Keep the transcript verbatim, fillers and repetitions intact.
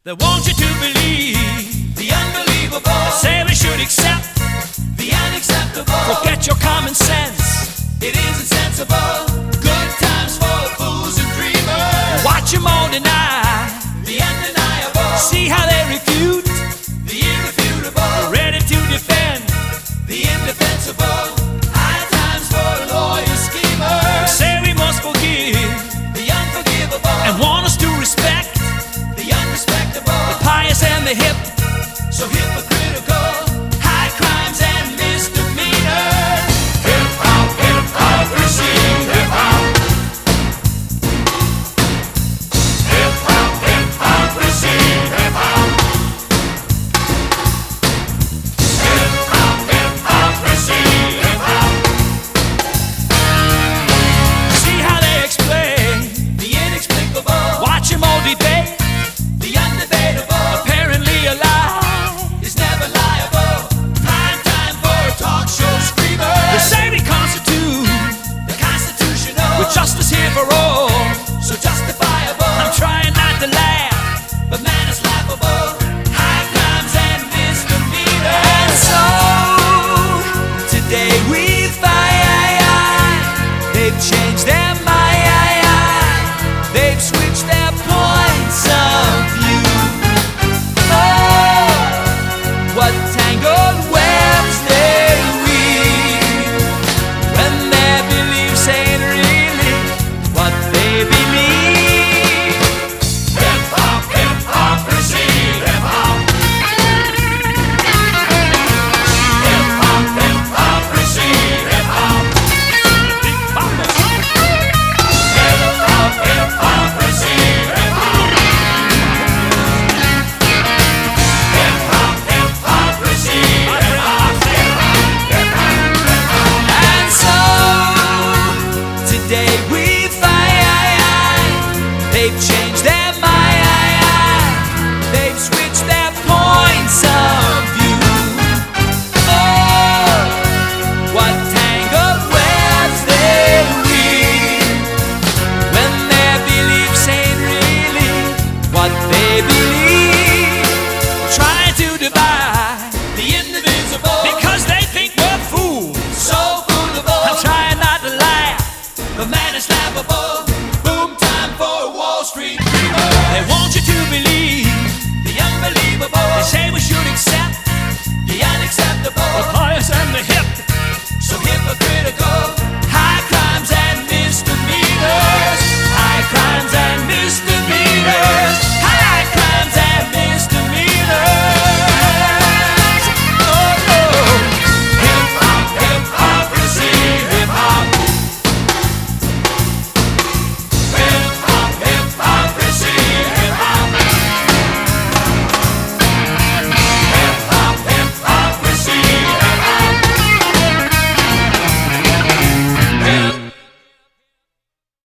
They want you to believe the unbelievable. Say we should accept the unacceptable. Forget your common sense, it isn't sensible. Good times for fools and dreamers. Watch them all deny the undeniable. See how they refute the irrefutable. Ready to defend the indefensible. High times for lawyer schemers. Say we must forgive the unforgivable. And want us to respect the unrespectable. The pious and the hip. So hypocritical.